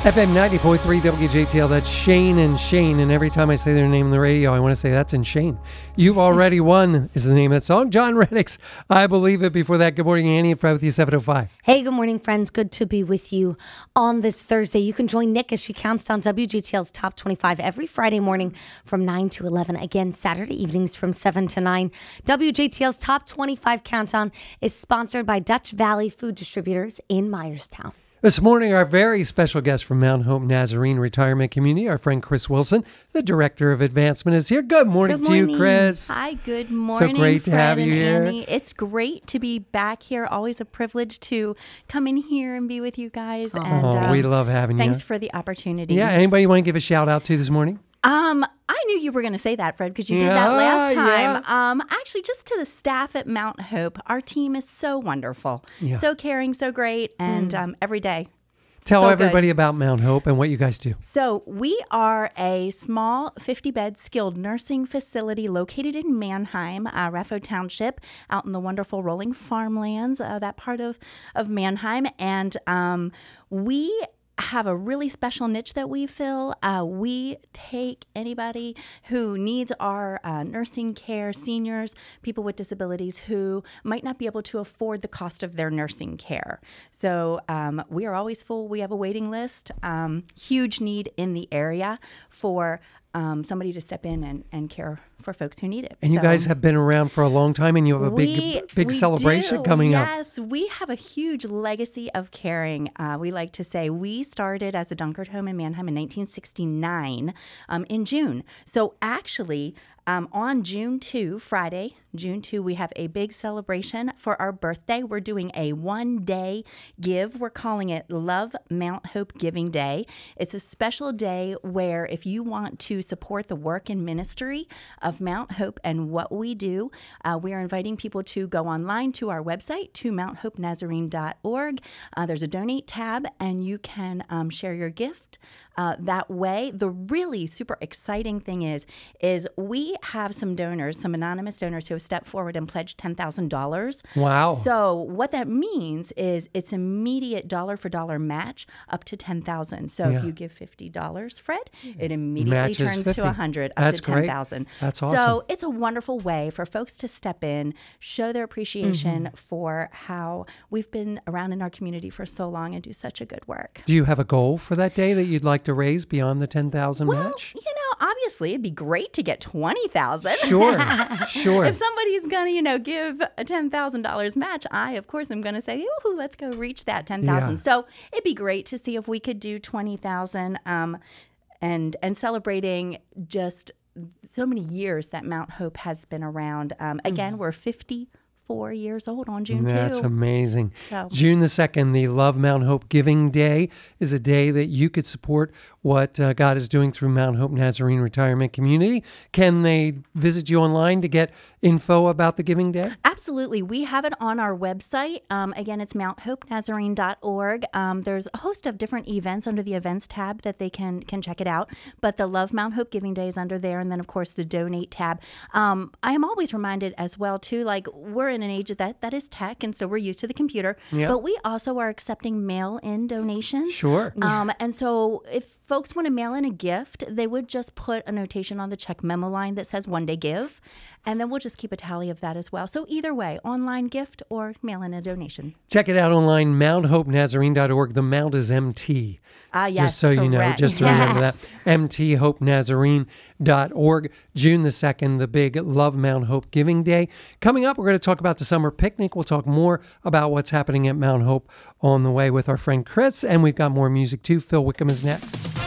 FM 90.3 WJTL, that's Shane and Shane. And every time I say their name on the radio, I want to say that's in Shane. You've Already Won is the name of that song. John Reddix, I Believe It. Before that, good morning, Annie and Fred with you, 7:05. Hey, good morning, friends. Good to be with you on this Thursday. You can join Nick as she counts down WJTL's Top 25 every Friday morning from 9 to 11. Again, Saturday evenings from 7 to 9. WJTL's Top 25 Countdown is sponsored by Dutch Valley Food Distributors in Myerstown. This morning, our very special guest from Mount Hope Nazarene Retirement Community, our friend Chris Wilson, the Director of Advancement, is here. Good morning to you, Chris. Hi, good morning, so great to Fred have you here. Annie. It's great to be back here. Always a privilege to come in here and be with you guys. We love having you. Thanks for the opportunity. Yeah, anybody want to give a shout out to this morning? I knew you were going to say that, Fred, because you did that last time. Yeah. Actually, just to the staff at Mount Hope, our team is so wonderful, so caring, so great, and every day. Tell so everybody good. about Mount Hope and what you guys do. So we are a small 50-bed skilled nursing facility located in Manheim, Raffo Township, out in the wonderful rolling farmlands, that part of Manheim. And we have a really special niche that we fill. We take anybody who needs our nursing care, seniors, people with disabilities who might not be able to afford the cost of their nursing care. So we are always full. We have a waiting list. Huge need in the area for somebody to step in and care for folks who need it. And you guys have been around for a long time, and you have a big celebration coming up. Yes, we have a huge legacy of caring. We like to say we started as a Dunkard home in Manheim in 1969 in June. So actually, on June 2, Friday, June 2, we have a big celebration for our birthday. We're doing a one-day give. We're calling it Love Mount Hope Giving Day. It's a special day where if you want to support the work and ministry of Mount Hope and what we do, we are inviting people to go online to our website, to mounthopenazarene.org. There's a donate tab, and you can share your gift that way. The really super exciting thing is we have some donors, some anonymous donors who have stepped forward and pledged $10,000. Wow. So what that means is it's immediate dollar-for-dollar match up to $10,000. So if you give $50, Fred, it immediately Matches turns 50. to $100, That's up to $10,000. That's awesome. So it's a wonderful way for folks to step in, show their appreciation for how we've been around in our community for so long and do such a good work. Do you have a goal for that day that you'd like to raise beyond the 10,000 match? You know, obviously it'd be great to get 20,000. Sure. If somebody's going to, give a $10,000 match, I, of course, am going to say, ooh, let's go reach that 10,000. Yeah. So it'd be great to see if we could do 20,000 and celebrating just so many years that Mount Hope has been around. Again, we're 54 years old on June 2. That's amazing. So. June the 2nd, the Love Mount Hope Giving Day, is a day that you could support what God is doing through Mount Hope Nazarene Retirement Community. Can they visit you online to get info about the Giving Day? Absolutely. We have it on our website. Again, it's mounthopenazarene.org. There's a host of different events under the events tab that they can check it out. But the Love Mount Hope Giving Day is under there. And then, of course, the donate tab. I am always reminded as well, too, like we're in an age that is tech. And so we're used to the computer. Yep. But we also are accepting mail-in donations. Sure. And so if folks want to mail in a gift, they would just put a notation on the check memo line that says one day give. And then we'll just keep a tally of that as well. So either way, online gift or mail in a donation. Check it out online, mounthopenazarene.org. The Mount is MT. Yes, just so you know, correct. just to remember that. mthopenazarene.org. June the 2nd, the big Love Mount Hope Giving Day. Coming up, we're going to talk about the summer picnic. We'll talk more about what's happening at Mount Hope on the way with our friend Chris. And we've got more music too. Phil Wickham is next.